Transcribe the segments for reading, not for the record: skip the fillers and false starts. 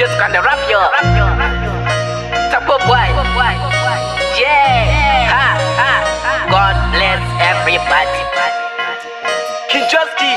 just gonna rap yo. Tapo boy. Yeah. Ha. God bless everybody. Kinjoski.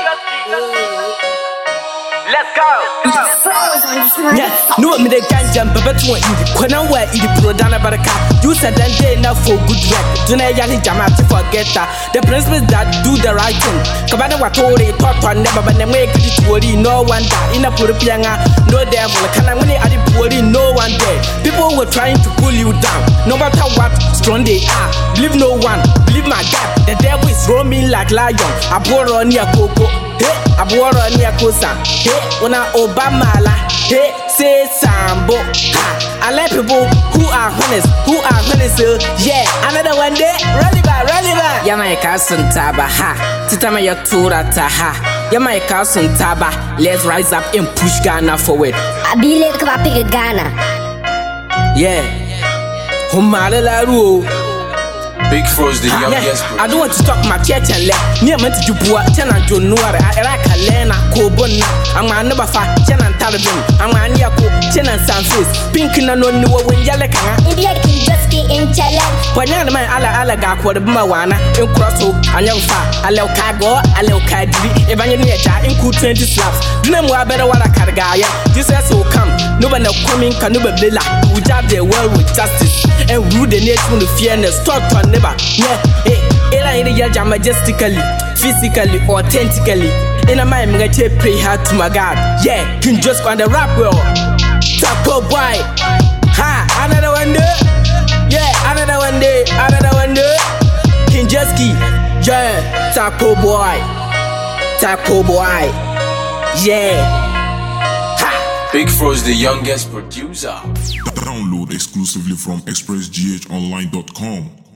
Let's go. Yeah, no me the ganja but what you when I wear the prodana baraka. You said that day now for good work. Do not yali jama to forget that. The principles that do the right thing. Kabana watori thought on never but make it worry no one that in a Purupianga, no devil. Can I money at the worry no one there. People were trying to pull you down. No matter what strong they are. Believe no one, believe my God. The devil is roaming like lion. I bore on your cocoa. Hey, I bore on your cosa. Hey, when I Obama la. Hey, say Sambo. I like people who are honest, yeah, another one day, rally back. Yamaika Suntaba, ha. Titama Yatura Taha. Yamaika Suntaba. Let's rise up and push Ghana forward. I be like a big Ghana. Yeah. Humala la Ru. Big Frost, the youngest. I don't want to talk my church and let near me to Bua, Chen and John Noir, I like Lena, Cobona, I'm my number 5, Chen and Talabin, I'm my Niako, Chen and Sansis, Pink and no new when Yalaka, India can just get in challenge. when you're my Alaga, what Mawana, in Crosso, and young fat, a little cargo, a little caddy, Evangelia, in 20 slaps. Do you know more better what I can guy? This has so come, no one coming, Canuba Billa, who jab their world with justice and rule the nation with fairness, talk on never. Yeah, it majestically, physically, authentically. In a mind, I'm gonna pray hard to my God. Yeah, can just go on the rap world. Taco boy, ha, another one day. Yeah, another one day. Can just keep, yeah, Taco boy, yeah. Ha. Big Frost, the youngest producer. Download exclusively from expressghonline.com.